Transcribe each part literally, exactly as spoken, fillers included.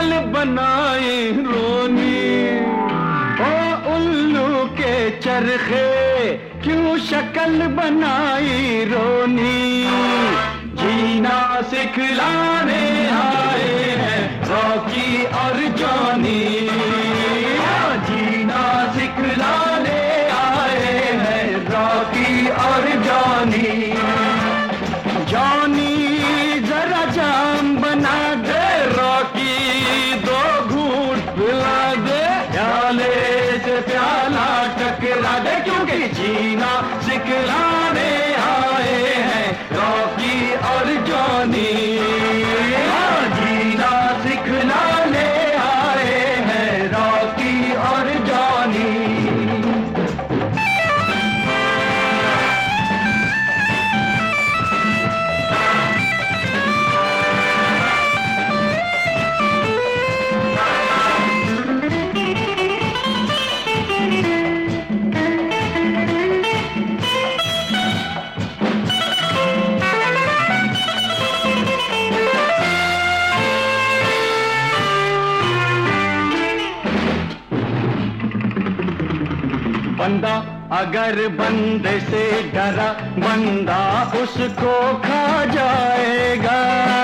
शक्ल बनाई रोनी, ओ उल्लू के चरखे क्यों शक्ल बनाई रोनी। जीना सिखलाने आए हैं रॉकी और जॉनी, जीना सिखलाने आए हैं रॉकी और जॉनी। जॉनी जरा जाम बना दे, रॉकी दो घूंट पिला दे, प्याले से प्याला टकरा दे, क्योंकि जीना सिखलाने आए हैं रॉकी और जॉनी। जीना सिखलाने आए हैं रॉकी और जॉनी। बंदा अगर बंदे से डरा, बंदा उसको खा जाएगा।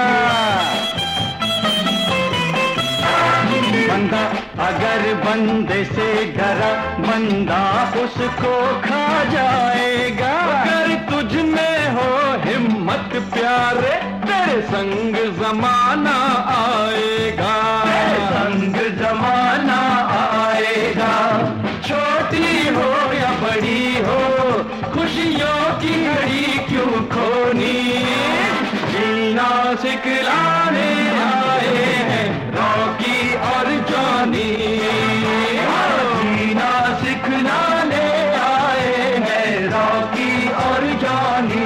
बंदा अगर बंदे से डरा, बंदा उसको खा जाएगा। अगर तुझ में हो हिम्मत प्यारे, तेरे संग जमाना आएगा, तेरे संग जमाना आएगा। छोटी हो या बड़ी हो, खुशियों की घड़ी क्यों खोनी। जीना सिखलाने आए हैं रॉकी और जॉनी, जीना सिखलाने आए हैं रॉकी और जॉनी।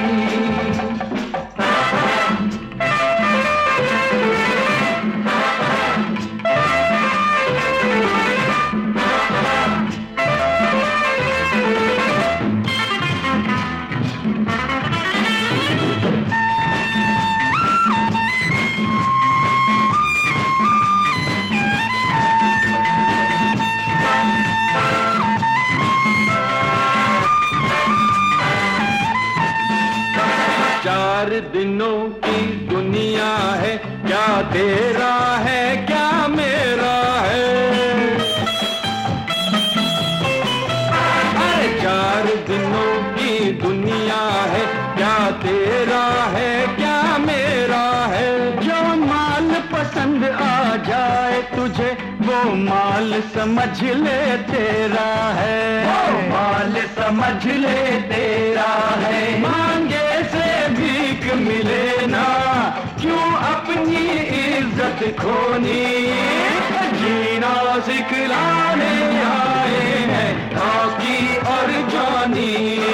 चार दिनों की दुनिया है, क्या तेरा है क्या मेरा है। अरे चार दिनों की दुनिया है, क्या तेरा है क्या मेरा है। जो माल पसंद आ जाए तुझे, वो माल समझ ले तेरा है, वो माल समझ ले तेरा है। मांगे से भीख मिले ना, क्यों अपनी इज्जत खोनी। जीना सिखलाने आए हैं रॉकी और जॉनी,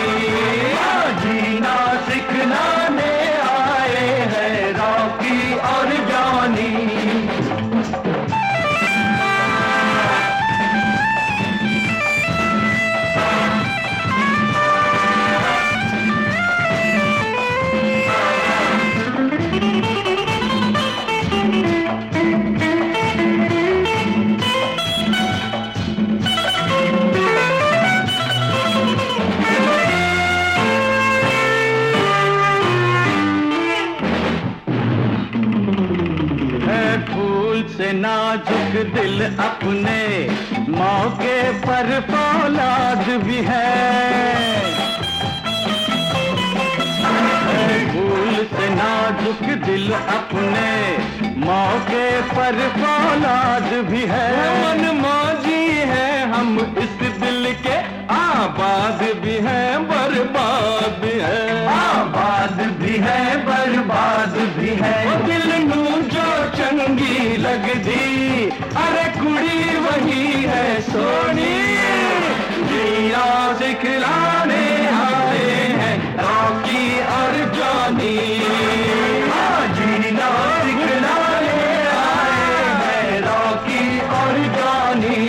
जीना सिखलाने आए हैं रॉकी और जॉनी। से नाजुक दिल अपने, मौके पर फौलाद भी है। फूल से नाजुक दिल अपने, मौके पर फौलाद भी है। मन मौजी है हम इस दिल के, आबाद भी है बर्बाद भी है, आबाद भी है बर्बाद भी है। दिल नू जो चंगी लगदी, अरे कुड़ी वही है सोनी। जीना सिखलाने आए हैं रॉकी और जॉनी, जीना सिखलाने आए हैं रॉकी और जॉनी।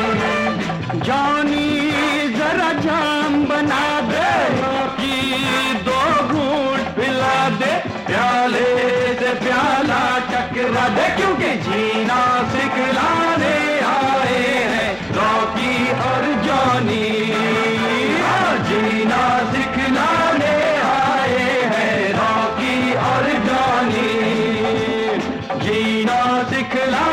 जॉनी जरा जाम बना दे, रॉकी दो घूंट पिला दे, प्याले से प्याला टकरा दे, क्योंकि जीना सिखलाने आए हैं रॉकी और जॉनी। हाँ, जीना सिखलाने आए हैं रॉकी और जॉनी। जीना सिखला